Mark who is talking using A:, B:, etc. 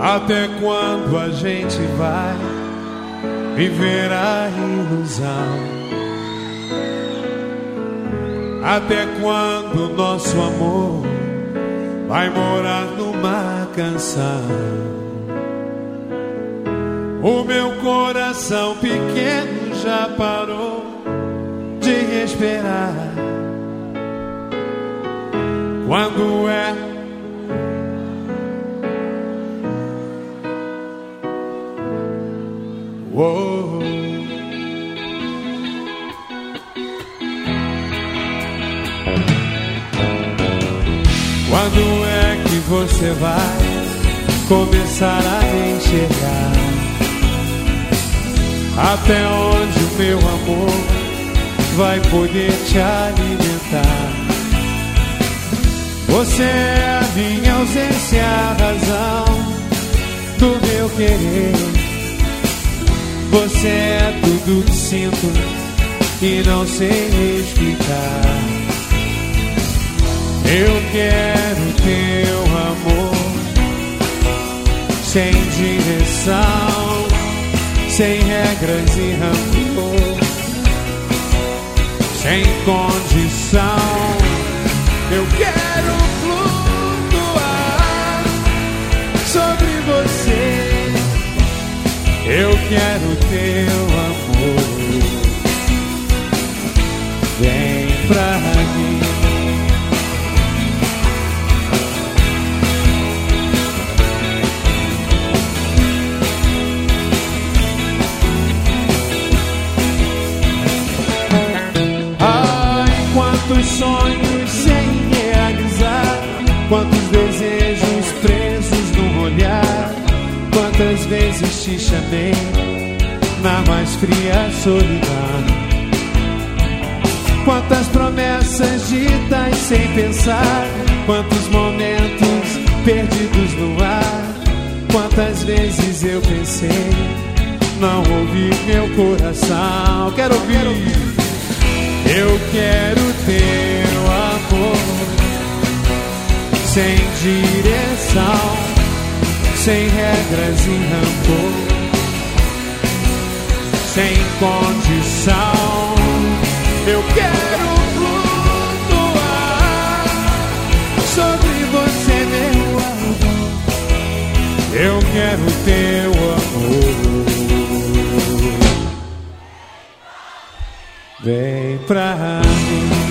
A: Até quando a gente vai viver a ilusão? Até quando nosso amor vai morar numa canção? O meu coração pequeno já parou de respirar. Quando é oh. Quando é que você vai começar a enxergar até onde o meu amor vai poder te alimentar? Você é a minha ausência, a razão do meu querer. Você é tudo que sinto e não sei explicar. Eu quero teu amor, sem direção, sem regras e rancor, sem condição. Eu quero flutuar sobre você. Eu quero teu amor. Vem pra mim. Ai, quantos sonhos sem realizar, quantos desejos presos num olhar. Quantas vezes te chamei na mais fria solidão. Quantas promessas ditas sem pensar. Quantos momentos perdidos no ar. Quantas vezes eu pensei, não ouvi meu coração. Quero ouvir. Eu quero teu amor, sem direção, sem regras e rancor, sem condição. Eu quero flutuar sobre você, meu amor. Eu quero teu amor. Vem pra mim.